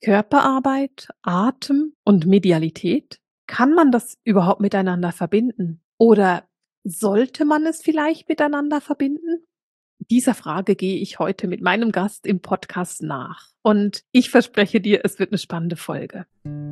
Körperarbeit, Atem und Medialität? Kann man das überhaupt miteinander verbinden? Oder sollte man es vielleicht miteinander verbinden? Dieser Frage gehe ich heute mit meinem Gast im Podcast nach. Und ich verspreche dir, es wird eine spannende Folge.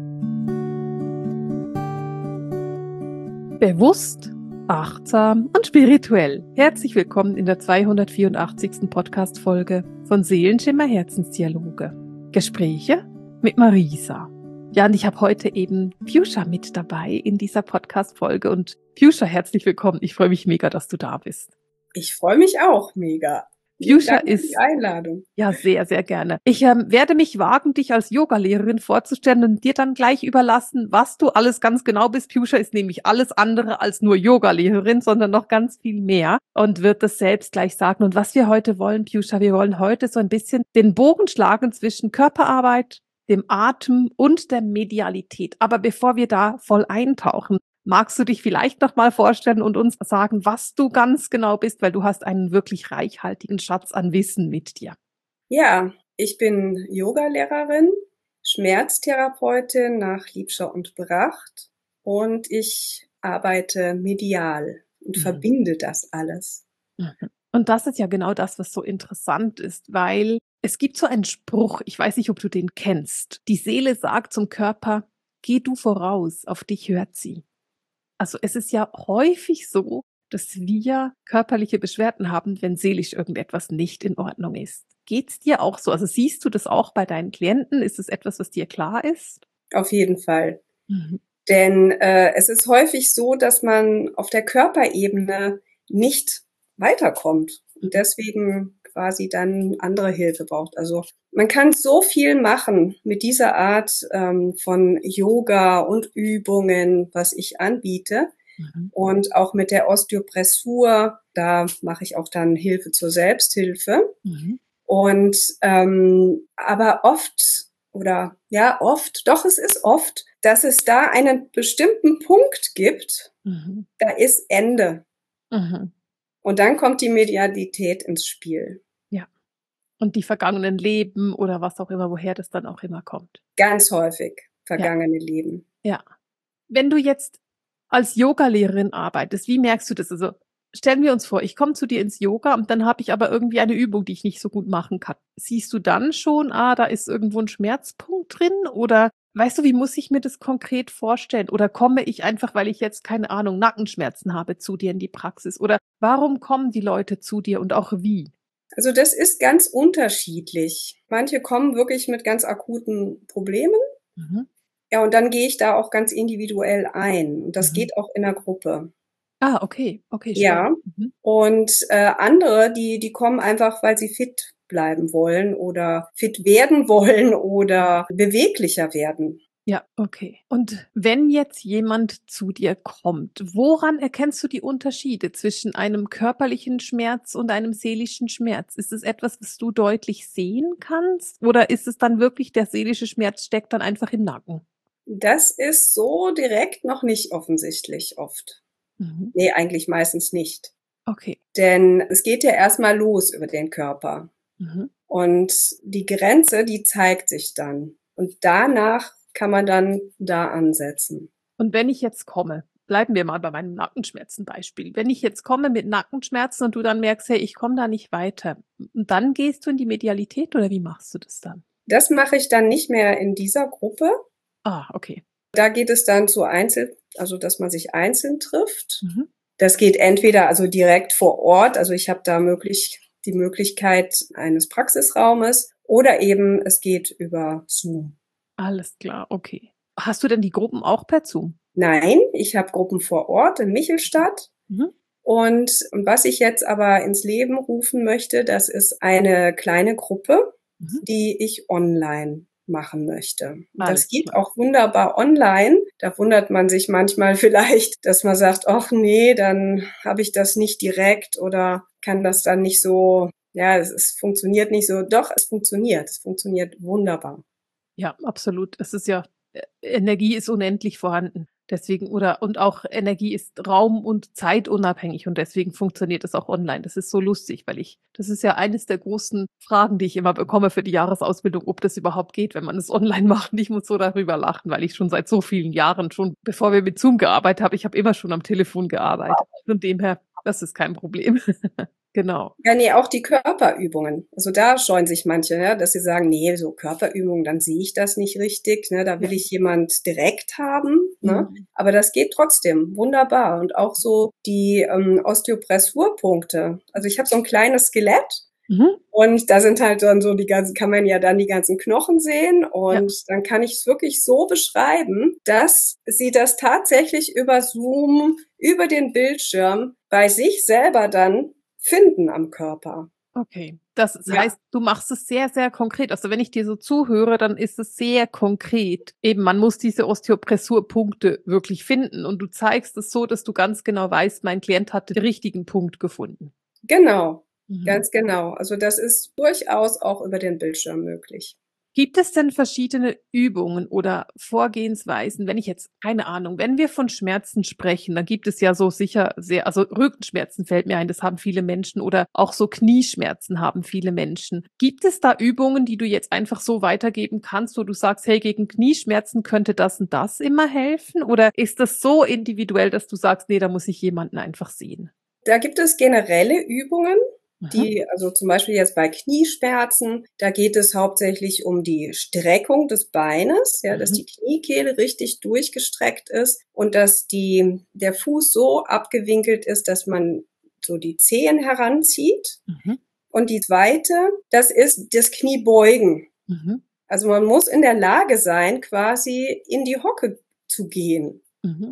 Bewusst, achtsam und spirituell. Herzlich willkommen in der 284. Podcast-Folge von Seelenschimmer Herzensdialoge. Gespräche mit Marisa. Ja, und ich habe heute eben Piyusha mit dabei in dieser Podcast-Folge. Und Piyusha, herzlich willkommen. Ich freue mich mega, dass du da bist. Ich freue mich auch mega. Piyusha Danke für die Einladung. Ja, sehr, sehr gerne. Ich werde mich wagen, dich als Yogalehrerin vorzustellen und dir dann gleich überlassen, was du alles ganz genau bist. Piyusha ist nämlich alles andere als nur Yogalehrerin, sondern noch ganz viel mehr und wird das selbst gleich sagen. Und was wir heute wollen, Piyusha, wir wollen heute so ein bisschen den Bogen schlagen zwischen Körperarbeit, dem Atem und der Medialität. Aber bevor wir da voll eintauchen, magst du dich vielleicht noch mal vorstellen und uns sagen, was du ganz genau bist, weil du hast einen wirklich reichhaltigen Schatz an Wissen mit dir. Ja, ich bin Yogalehrerin, Schmerztherapeutin nach Liebscher und Bracht und ich arbeite medial und verbinde das alles. Und das ist ja genau das, was so interessant ist, weil es gibt so einen Spruch, ich weiß nicht, ob du den kennst. Die Seele sagt zum Körper, geh du voraus, auf dich hört sie. Also es ist ja häufig so, dass wir körperliche Beschwerden haben, wenn seelisch irgendetwas nicht in Ordnung ist. Geht's dir auch so? Also siehst du das auch bei deinen Klienten? Ist es etwas, was dir klar ist? Auf jeden Fall. Denn es ist häufig so, dass man auf der Körperebene nicht weiterkommt und deswegen quasi dann andere Hilfe braucht. Also man kann so viel machen mit dieser Art von Yoga und Übungen, was ich anbiete. Und auch mit der Osteopressur, da mache ich auch dann Hilfe zur Selbsthilfe. Und aber es ist oft, dass es da einen bestimmten Punkt gibt, da ist Ende. Und dann kommt die Medialität ins Spiel. Ja. Und die vergangenen Leben oder was auch immer, woher das dann auch immer kommt. Ganz häufig vergangene Leben. Ja. Wenn du jetzt als Yogalehrerin arbeitest, wie merkst du das? Also stellen wir uns vor, ich komme zu dir ins Yoga und dann habe ich aber irgendwie eine Übung, die ich nicht so gut machen kann. Siehst du dann schon, da ist irgendwo ein Schmerzpunkt drin? Oder weißt du, wie muss ich mir das konkret vorstellen? Oder komme ich einfach, weil ich jetzt, keine Ahnung, Nackenschmerzen habe, zu dir in die Praxis? Oder warum kommen die Leute zu dir und auch wie? Also das ist ganz unterschiedlich. Manche kommen wirklich mit ganz akuten Problemen. Ja, und dann gehe ich da auch ganz individuell ein. Und das geht auch in der Gruppe. Ah, okay, okay, Ja. spannend. Und andere, die kommen einfach, weil sie fit bleiben wollen oder fit werden wollen oder beweglicher werden. Ja, okay. Und wenn jetzt jemand zu dir kommt, woran erkennst du die Unterschiede zwischen einem körperlichen Schmerz und einem seelischen Schmerz? Ist es etwas, was du deutlich sehen kannst? Oder ist es dann wirklich, der seelische Schmerz steckt dann einfach im Nacken? Das ist so direkt noch nicht offensichtlich oft. Nee, eigentlich meistens nicht. Okay. Denn es geht ja erstmal los über den Körper. Und die Grenze, die zeigt sich dann. Und danach kann man dann da ansetzen. Und wenn ich jetzt komme, bleiben wir mal bei meinem Nackenschmerzen-Beispiel. Wenn ich jetzt komme mit Nackenschmerzen und du dann merkst, hey, ich komme da nicht weiter, und dann gehst du in die Medialität oder wie machst du das dann? Das mache ich dann nicht mehr in dieser Gruppe. Ah, okay. Da geht es dann also dass man sich einzeln trifft. Das geht entweder also direkt vor Ort, also ich habe da die Möglichkeit eines Praxisraumes oder eben es geht über Zoom. Alles klar, okay. Hast du denn die Gruppen auch per Zoom? Nein, ich habe Gruppen vor Ort in Michelstadt. Und was ich jetzt aber ins Leben rufen möchte, das ist eine kleine Gruppe, die ich online machen möchte. Das geht auch wunderbar online. Da wundert man sich manchmal vielleicht, dass man sagt, ach nee, dann habe ich das nicht direkt oder kann das dann nicht so, ja, es funktioniert nicht so. Doch, es funktioniert wunderbar. Ja, absolut. Es ist ja, Energie ist unendlich vorhanden. Deswegen, und auch Energie ist raum- und zeitunabhängig und deswegen funktioniert es auch online. Das ist so lustig, das ist ja eines der großen Fragen, die ich immer bekomme für die Jahresausbildung, ob das überhaupt geht, wenn man es online macht. Und ich muss so darüber lachen, weil ich schon seit so vielen Jahren, schon bevor wir mit Zoom gearbeitet haben, ich habe immer schon am Telefon gearbeitet. Von dem her, das ist kein Problem. Genau. Ja, nee, auch die Körperübungen. Also da scheuen sich manche, ja, dass sie sagen, nee, so Körperübungen, dann sehe ich das nicht richtig, ne, da will ich jemand direkt haben, ne, aber das geht trotzdem wunderbar. Und auch so die Osteopressurpunkte. Also ich habe so ein kleines Skelett und da sind halt dann so kann man ja dann die ganzen Knochen sehen und dann kann ich es wirklich so beschreiben, dass sie das tatsächlich über Zoom, über den Bildschirm bei sich selber dann finden am Körper. Okay. Das heißt, du machst es sehr, sehr konkret. Also wenn ich dir so zuhöre, dann ist es sehr konkret. Eben, man muss diese Osteopressurpunkte wirklich finden und du zeigst es so, dass du ganz genau weißt, mein Klient hat den richtigen Punkt gefunden. Genau, ganz genau. Also das ist durchaus auch über den Bildschirm möglich. Gibt es denn verschiedene Übungen oder Vorgehensweisen, wenn ich jetzt, keine Ahnung, wenn wir von Schmerzen sprechen, dann gibt es ja so sicher also Rückenschmerzen fällt mir ein, das haben viele Menschen oder auch so Knieschmerzen haben viele Menschen. Gibt es da Übungen, die du jetzt einfach so weitergeben kannst, wo du sagst, hey, gegen Knieschmerzen könnte das und das immer helfen? Oder ist das so individuell, dass du sagst, nee, da muss ich jemanden einfach sehen? Da gibt es generelle Übungen, also zum Beispiel jetzt bei Knieschmerzen, da geht es hauptsächlich um die Streckung des Beines, ja, dass die Kniekehle richtig durchgestreckt ist und dass der Fuß so abgewinkelt ist, dass man so die Zehen heranzieht. Und die zweite, das ist das Kniebeugen. Also man muss in der Lage sein, quasi in die Hocke zu gehen.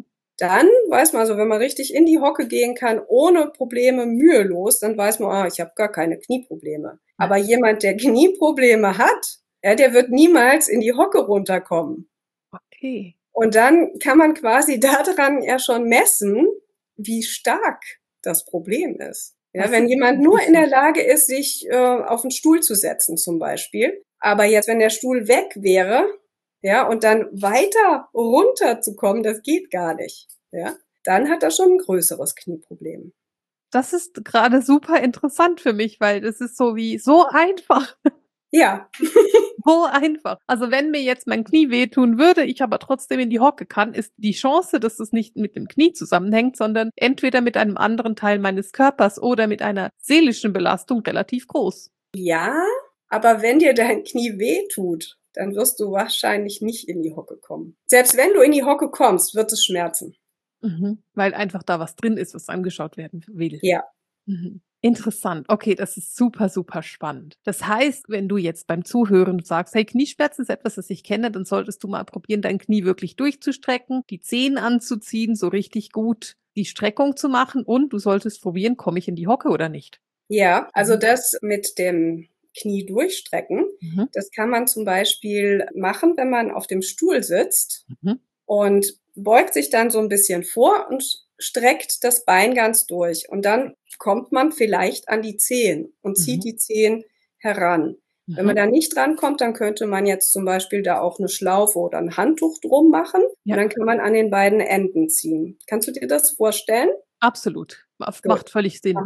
Dann weiß man, also wenn man richtig in die Hocke gehen kann, ohne Probleme, mühelos, dann weiß man, ich habe gar keine Knieprobleme. Aber jemand, der Knieprobleme hat, ja, der wird niemals in die Hocke runterkommen. Okay. Und dann kann man quasi daran ja schon messen, wie stark das Problem ist. Ja, wenn jemand nur in der Lage ist, sich auf den Stuhl zu setzen zum Beispiel, aber jetzt, wenn der Stuhl weg wäre, ja, und dann weiter runterzukommen, das geht gar nicht, ja, dann hat er schon ein größeres Knieproblem. Das ist gerade super interessant für mich, weil das ist so einfach. Ja. So einfach. Also wenn mir jetzt mein Knie wehtun würde, ich aber trotzdem in die Hocke kann, ist die Chance, dass es nicht mit dem Knie zusammenhängt, sondern entweder mit einem anderen Teil meines Körpers oder mit einer seelischen Belastung relativ groß. Ja, aber wenn dir dein Knie wehtut, dann wirst du wahrscheinlich nicht in die Hocke kommen. Selbst wenn du in die Hocke kommst, wird es schmerzen. Weil einfach da was drin ist, was angeschaut werden will. Ja. Interessant. Okay, das ist super, super spannend. Das heißt, wenn du jetzt beim Zuhören sagst, hey, Knieschmerzen ist etwas, das ich kenne, dann solltest du mal probieren, dein Knie wirklich durchzustrecken, die Zehen anzuziehen, so richtig gut die Streckung zu machen und du solltest probieren, komme ich in die Hocke oder nicht? Ja, also das mit dem Knie durchstrecken, das kann man zum Beispiel machen, wenn man auf dem Stuhl sitzt und beugt sich dann so ein bisschen vor und streckt das Bein ganz durch. Und dann kommt man vielleicht an die Zehen und zieht die Zehen heran. Wenn man da nicht rankommt, dann könnte man jetzt zum Beispiel da auch eine Schlaufe oder ein Handtuch drum machen. Und dann kann man an den beiden Enden ziehen. Kannst du dir das vorstellen? Absolut. Macht völlig Sinn.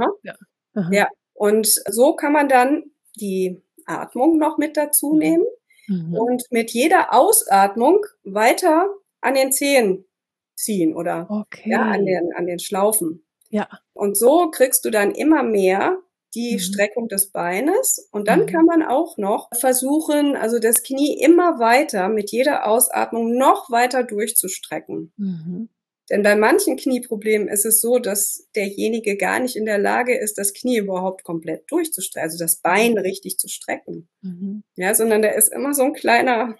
Ja, und so kann man dann die Atmung noch mit dazu nehmen und mit jeder Ausatmung weiter an den Zehen ziehen oder an den Schlaufen. Ja. Und so kriegst du dann immer mehr die Streckung des Beines und dann kann man auch noch versuchen, also das Knie immer weiter mit jeder Ausatmung noch weiter durchzustrecken. Denn bei manchen Knieproblemen ist es so, dass derjenige gar nicht in der Lage ist, das Knie überhaupt komplett durchzustrecken, also das Bein richtig zu strecken. Ja, sondern da ist immer so eine kleine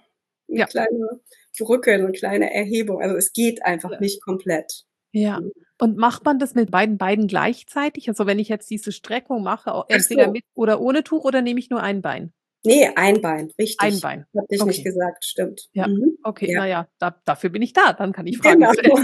Brücke, eine kleine Erhebung. Also es geht einfach nicht komplett. Ja. Und macht man das mit beiden Beinen gleichzeitig? Also wenn ich jetzt diese Streckung mache, entweder mit oder ohne Tuch oder nehme ich nur ein Bein? Nee, ein Bein, richtig. Ein Bein. Hab ich nicht gesagt, stimmt. Ja, okay, naja, dafür bin ich da, dann kann ich Fragen stellen.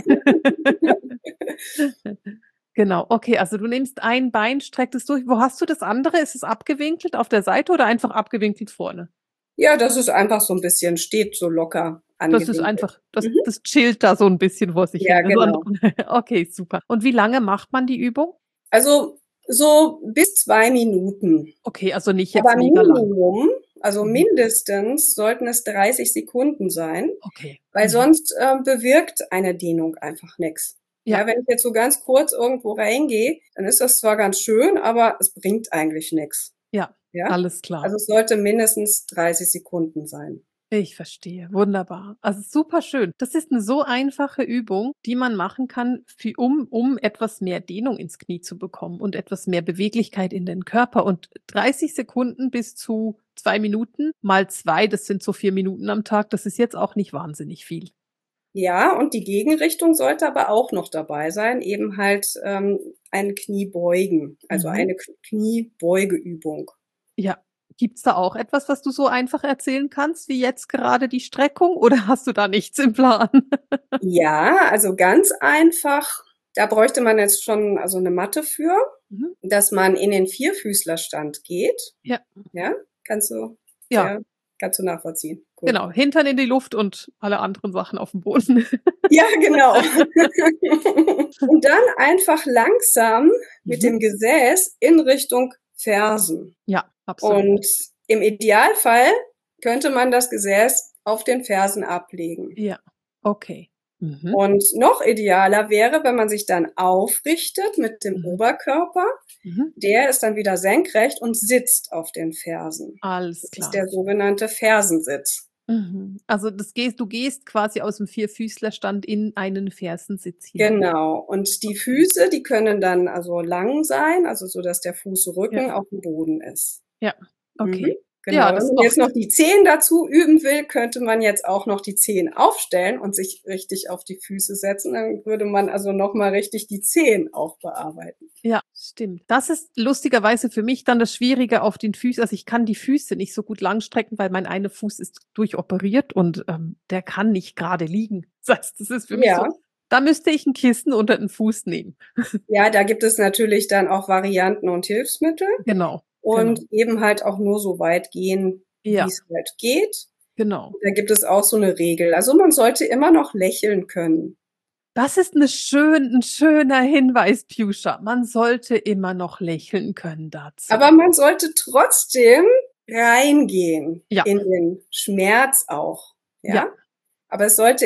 Genau, okay, also du nimmst ein Bein, streckst es durch. Wo hast du das andere? Ist es abgewinkelt auf der Seite oder einfach abgewinkelt vorne? Ja, das ist einfach so ein bisschen, steht so locker Das ist angewinkelt. einfach, das Mhm. das chillt da so 'n bisschen vor sich hin. Ja, genau. Okay, super. Und wie lange macht man die Übung? Also, so bis 2 Minuten. Okay, also nicht jetzt Aber mega lang. Minimum, also Mhm. mindestens sollten es 30 Sekunden sein, Okay. weil Mhm. sonst, bewirkt eine Dehnung einfach nix. Ja, Ja, wenn ich jetzt so ganz kurz irgendwo reingehe, dann ist das zwar ganz schön, aber es bringt eigentlich nix. ja, Ja? alles klar. Also, es sollte mindestens 30 Sekunden sein. Ich verstehe, wunderbar. Also super schön. Das ist 'ne so einfache Übung, die man machen kann, um etwas mehr Dehnung ins Knie zu bekommen und etwas mehr Beweglichkeit in den Körper. Und 30 Sekunden bis zu 2 Minuten mal 2, das sind so 4 Minuten am Tag. Das ist jetzt auch nicht wahnsinnig viel. Ja, und die Gegenrichtung sollte aber auch noch dabei sein, eben halt, ein Kniebeugen, also Mhm. eine Kniebeugeübung. Ja. Gibt's da auch etwas, was du so einfach erzählen kannst, wie jetzt gerade die Streckung, oder hast du da nichts im Plan? Ja, also ganz einfach, da bräuchte man jetzt schon also 'ne Matte für, Mhm. dass man in den Vierfüßlerstand geht. Ja. Ja? Kannst du Ja, sehr kannst du nachvollziehen. Gut. genau. Hintern in die Luft und alle anderen Sachen aufm Boden. Ja, genau. Und dann einfach langsam mit Mhm. dem Gesäß in Richtung Fersen. Ja, absolut. Und im Idealfall könnte man das Gesäß auf den Fersen ablegen. Ja, okay. Mhm, Und noch idealer wäre, wenn man sich dann aufrichtet mit dem mhm, Oberkörper. mhm. Der ist dann wieder senkrecht und sitzt auf den Fersen. Alles Das ist klar. der sogenannte Fersensitz. Mhm. Also, du gehst quasi aus'm Vierfüßlerstand in einen Fersensitz hinein. Genau. Und die Okay. Füße, die können dann also lang sein, also so, dass der Ja, Fußrücken auf dem Boden ist. ja, Mhm. okay. Ja, Genau. Wenn das man jetzt noch macht die Zehen dazu üben will, könnte man jetzt auch noch die Zehen aufstellen und sich richtig auf die Füße setzen. Dann würde man also noch mal richtig die Zehen auch bearbeiten. ja, stimmt. Das ist lustigerweise für mich dann das Schwierige auf den Füßen. Also, ich kann die Füße nicht so gut langstrecken, weil mein einer Fuß ist durchoperiert und, der kann nicht grade liegen. Das heißt, das ist für mich so, Ja. da müsste ich 'n Kissen unter den Fuß nehmen. Ja, da gibt es natürlich dann auch Varianten und Hilfsmittel Genau, und genau. eben halt auch nur so weit gehen, Ja, wie's halt geht. genau. Da gibt es auch so 'ne Regel. Also, man sollte immer noch lächeln können. Das ist 'n schöner Hinweis, Pjuscha. Man sollte immer noch lächeln können dazu. Aber man sollte trotzdem reingehen Ja, in den Schmerz auch, ja, ja? Aber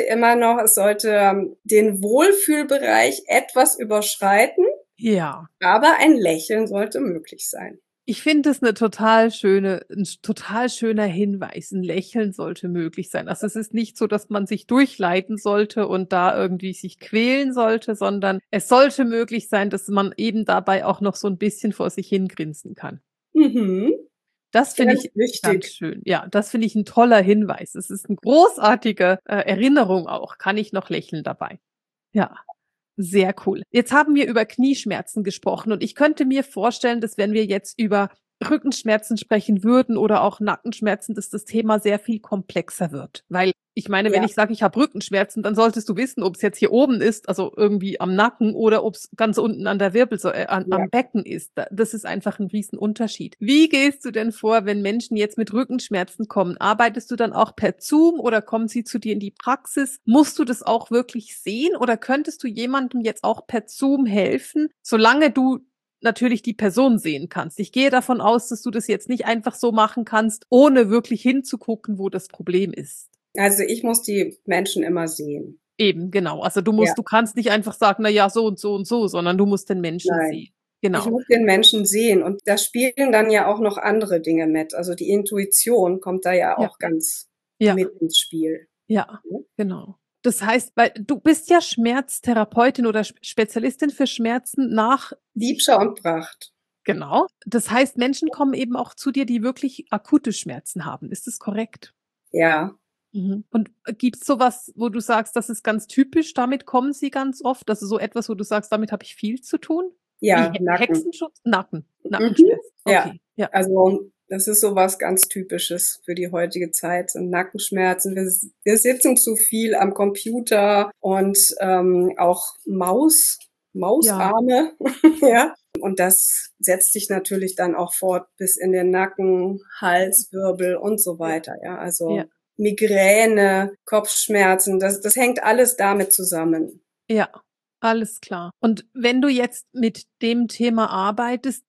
es sollte, den Wohlfühlbereich etwas überschreiten, ja. aber ein Lächeln sollte möglich sein. Ich finde es 'ne total schöne 'n total schöner Hinweis. 'N Lächeln sollte möglich sein. Also, es ist nicht so, dass man sich durchleiden sollte und da irgendwie sich quälen sollte, sondern es sollte möglich sein, dass man eben dabei auch noch so 'n bisschen vor sich hin grinsen kann. Mhm, Das finde ganz ich ganz wichtig. schön. Ja, das finde ich 'n toller Hinweis. Es ist 'n großartige, Erinnerung auch. Kann ich noch lächeln dabei? Ja. Sehr cool. Jetzt haben wir über Knieschmerzen gesprochen und ich könnte mir vorstellen, dass wenn wir jetzt über Rückenschmerzen sprechen würden oder auch Nackenschmerzen, dass das Thema sehr viel komplexer wird. Weil ich meine, wenn Ja, ich sage, ich habe Rückenschmerzen, dann solltest du wissen, ob es jetzt hier oben ist, also irgendwie am Nacken oder ob es ganz unten an der ja. am Becken ist. Das ist einfach ein Riesenunterschied. Wie gehst du denn vor, wenn Menschen jetzt mit Rückenschmerzen kommen? Arbeitest du dann auch per Zoom oder kommen sie zu dir in die Praxis? Musst du das auch wirklich sehen oder könntest du jemandem jetzt auch per Zoom helfen, solange du natürlich die Person sehen kannst? Ich gehe davon aus, dass du das jetzt nicht einfach so machen kannst, ohne wirklich hinzugucken, wo das Problem ist. Also, ich muss die Menschen immer sehen. Eben, genau. Also, Ja, du kannst nicht einfach sagen: „Na ja, so und so“, sondern du musst den Menschen nein. sehen. Ich Genau. muss den Menschen sehen und da spielen dann ja auch noch andere Dinge mit. Also, die Intuition kommt da ja Ja, auch ganz ja, mit ins Spiel, ja, ne? genau. Das heißt, weil du bist ja Schmerztherapeutin oder Spezialistin für Schmerzen nach Liebscher und Pracht. genau. Das heißt, Menschen kommen eben auch zu dir, die wirklich akute Schmerzen haben. Ist das korrekt? Ja, Mhm. Und gibt's so was, wo du sagst, das ist ganz typisch, damit kommen sie ganz oft? Also, so etwas, wo du sagst: „Damit habe ich viel zu tun?“ Wie ja, Nacken. Hexenschutz? Mhm, Nackenschmerzen. ja. Okay, ja, Also, das ist so was ganz Typisches für die heutige Zeit, sind Nackenschmerzen. Wir sitzen zu viel am Computer und, auch ja, Mausarme, ja. Und das setzt sich natürlich dann auch fort bis in den Nacken, Hals, Wirbel und so ja, weiter, ja. ja. Also Migräne, Kopfschmerzen, das hängt alles damit zusammen. Ja, alles klar. Und wenn du jetzt mit dem Thema arbeitest,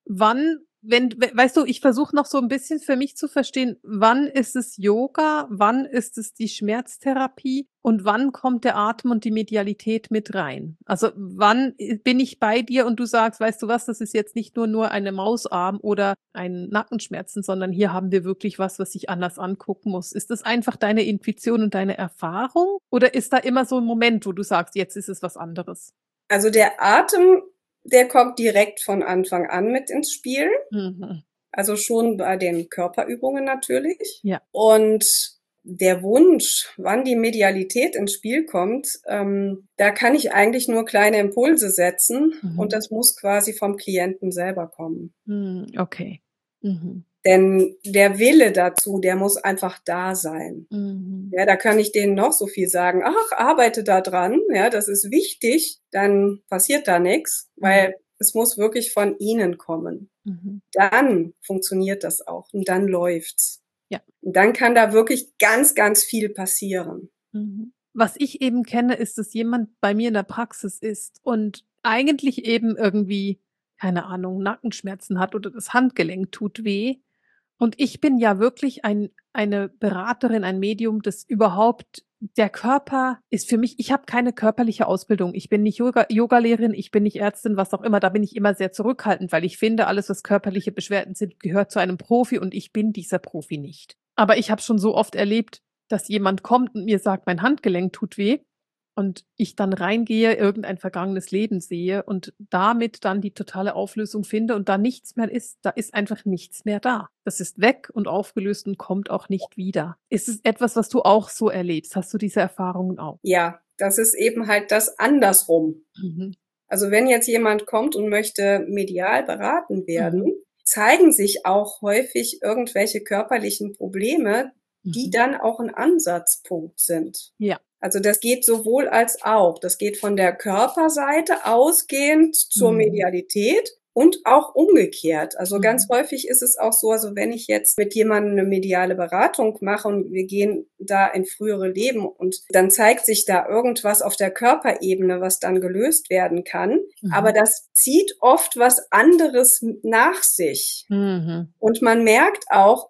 weißt du, ich versuche noch so ein bisschen für mich zu verstehen, wann ist es Yoga, wann ist es die Schmerztherapie und wann kommt der Atem und die Medialität mit rein? Also wann bin ich bei dir und du sagst, weißt du was, das ist jetzt nicht nur eine Mausarm oder ein Nackenschmerzen, sondern hier haben wir wirklich was ich anders angucken muss. Ist das einfach deine Intuition und deine Erfahrung oder ist da immer so ein Moment, wo du sagst, jetzt ist es was anderes? Also der Atem, der kommt direkt von Anfang an mit ins Spiel. Mhm. Also schon bei den Körperübungen natürlich. Ja. Und der Wunsch, wann die Medialität ins Spiel kommt, da kann ich eigentlich nur kleine Impulse setzen und das muss quasi vom Klienten selber kommen. Okay. Mhm. Denn der Wille dazu, der muss einfach da sein. Mhm. Ja, da kann ich denen noch so viel sagen. Ach, arbeite da dran. Ja, das ist wichtig. Dann passiert da nichts, weil es muss wirklich von ihnen kommen. Mhm. Dann funktioniert das auch und dann läuft's. Ja. Und dann kann da wirklich ganz, ganz viel passieren. Mhm. Was ich eben kenne, ist, dass jemand bei mir in der Praxis ist und eigentlich eben irgendwie, keine Ahnung, Nackenschmerzen hat oder das Handgelenk tut weh. Und ich bin ja wirklich eine Beraterin, ein Medium, das überhaupt der Körper ist für mich, ich habe keine körperliche Ausbildung. Ich bin nicht Yogalehrerin, ich bin nicht Ärztin, was auch immer. Da bin ich immer sehr zurückhaltend, weil ich finde, alles, was körperliche Beschwerden sind, gehört zu einem Profi und ich bin dieser Profi nicht. Aber ich habe schon so oft erlebt, dass jemand kommt und mir sagt, mein Handgelenk tut weh und ich dann reingehe, irgendein vergangenes Leben sehe und damit dann die totale Auflösung finde und da nichts mehr ist, da ist einfach nichts mehr da. Das ist weg und aufgelöst und kommt auch nicht wieder. Ist es etwas, was du auch so erlebst? Hast du diese Erfahrungen auch? Ja, das ist eben halt das andersrum. Mhm. Also wenn jetzt jemand kommt und möchte medial beraten werden, Mhm. zeigen sich auch häufig irgendwelche körperlichen Probleme, die dann auch ein Ansatzpunkt sind. Ja. Also das geht sowohl als auch. Das geht von der Körperseite ausgehend zur Medialität und auch umgekehrt. Also ganz häufig ist es auch so, also wenn ich jetzt mit jemandem eine mediale Beratung mache und wir gehen da in frühere Leben und dann zeigt sich da irgendwas auf der Körperebene, was dann gelöst werden kann. Aber das zieht oft was anderes nach sich. Und man merkt auch,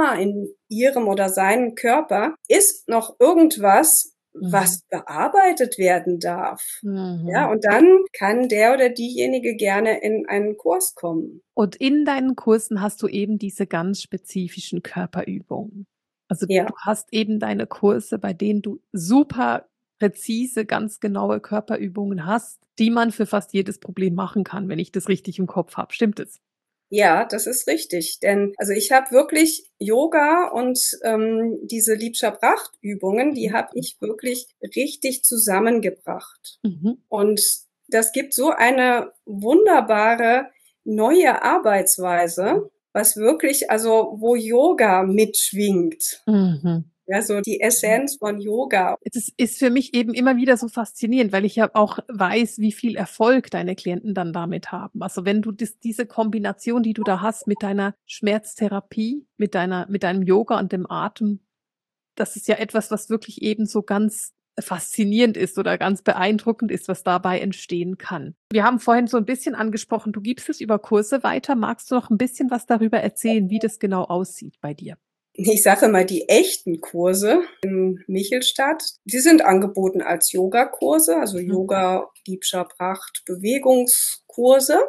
in ihrem oder seinem Körper ist noch irgendwas, was bearbeitet werden darf. Ja, und dann kann der oder diejenige gerne in einen Kurs kommen. Und in deinen Kursen hast du eben diese ganz spezifischen Körperübungen. Also Ja. du hast eben deine Kurse, bei denen du super präzise, ganz genaue Körperübungen hast, die man für fast jedes Problem machen kann, wenn ich das richtig im Kopf habe. Stimmt es? Ja, das ist richtig. Denn also ich habe wirklich Yoga und diese Liebscher-Pracht-Übungen, die habe ich wirklich richtig zusammengebracht. Und das gibt so eine wunderbare neue Arbeitsweise, was wirklich, also wo Yoga mitschwingt. Ja, so die Essenz von Yoga. Es ist für mich eben immer wieder so faszinierend, weil ich ja auch weiß, wie viel Erfolg deine Klienten dann damit haben. Also wenn du diese Kombination, die du da hast mit deiner Schmerztherapie, mit deinem Yoga und dem Atem, das ist ja etwas, was wirklich eben so ganz faszinierend ist oder ganz beeindruckend ist, was dabei entstehen kann. Wir haben vorhin so ein bisschen angesprochen, du gibst es über Kurse weiter. Magst du noch ein bisschen was darüber erzählen, wie das genau aussieht bei dir? Ich sage mal, die echten Kurse in Michelstadt, die sind angeboten als Yogakurse, also Yoga, Liebscher Pracht, Bewegungskurse.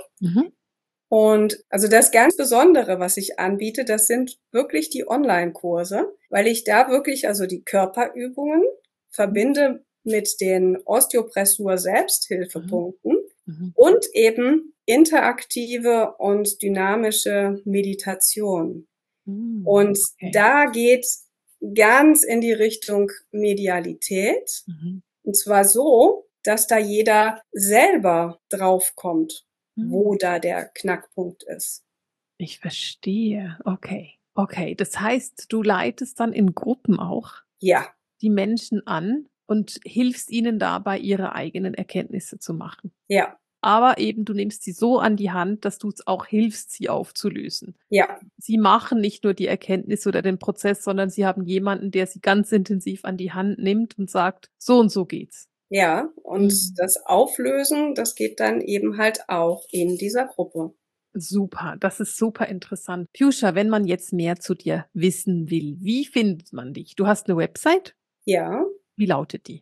Und also das ganz Besondere, was ich anbiete, das sind wirklich die Online-Kurse, weil ich da wirklich also die Körperübungen verbinde mit den Osteopressur-Selbsthilfepunkten und eben interaktive und dynamische Meditation. Und da geht's ganz in die Richtung Medialität. Und zwar so, dass da jeder selber draufkommt, wo da der Knackpunkt ist. Ich verstehe. Okay. Okay. Das heißt, du leitest dann in Gruppen auch Ja, die Menschen an und hilfst ihnen dabei, ihre eigenen Erkenntnisse zu machen. ja. aber eben du nimmst sie so an die Hand, dass du es auch hilfst, sie aufzulösen. Ja. Sie machen nicht nur die Erkenntnis oder den Prozess, sondern sie haben jemanden, der sie ganz intensiv an die Hand nimmt und sagt, so und so geht's. Ja, und das Auflösen, das geht dann eben halt auch in dieser Gruppe. Super, das ist super interessant. Piyusha, wenn man jetzt mehr zu dir wissen will, wie findet man dich? Du hast eine Website? Ja. Wie lautet die?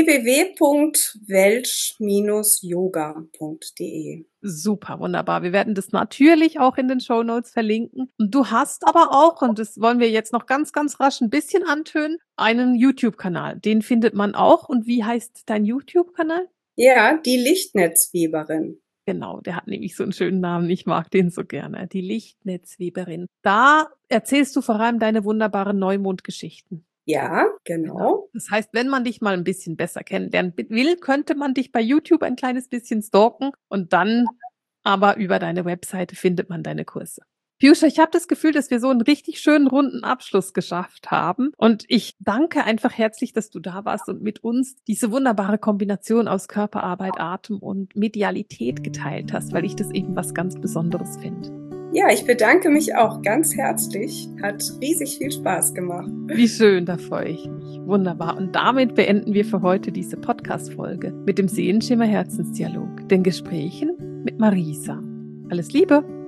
www.welch-yoga.de. Super, wunderbar. Wir werden das natürlich auch in den Shownotes verlinken. Und du hast aber auch, und das wollen wir jetzt noch ganz, ganz rasch ein bisschen antönen, einen YouTube-Kanal. Den findet man auch. Und wie heißt dein YouTube-Kanal? Ja, die Lichtnetzweberin. Genau, der hat nämlich so einen schönen Namen. Ich mag den so gerne. Die Lichtnetzweberin. Da erzählst du vor allem deine wunderbaren Neumondgeschichten. Ja, genau. Das heißt, wenn man dich mal ein bisschen besser kennenlernen will, könnte man dich bei YouTube ein kleines bisschen stalken und dann aber über deine Webseite findet man deine Kurse. Piyusha, ich habe das Gefühl, dass wir so einen richtig schönen runden Abschluss geschafft haben und ich danke einfach herzlich, dass du da warst und mit uns diese wunderbare Kombination aus Körperarbeit, Atem und Medialität geteilt hast, weil ich das eben was ganz Besonderes finde. Ja, ich bedanke mich auch ganz herzlich. Hat riesig viel Spaß gemacht. Wie schön, da freue ich mich. Wunderbar. Und damit beenden wir für heute diese Podcast-Folge mit dem Seelenschimmer Herzensdialog, den Gesprächen mit Marisa. Alles Liebe!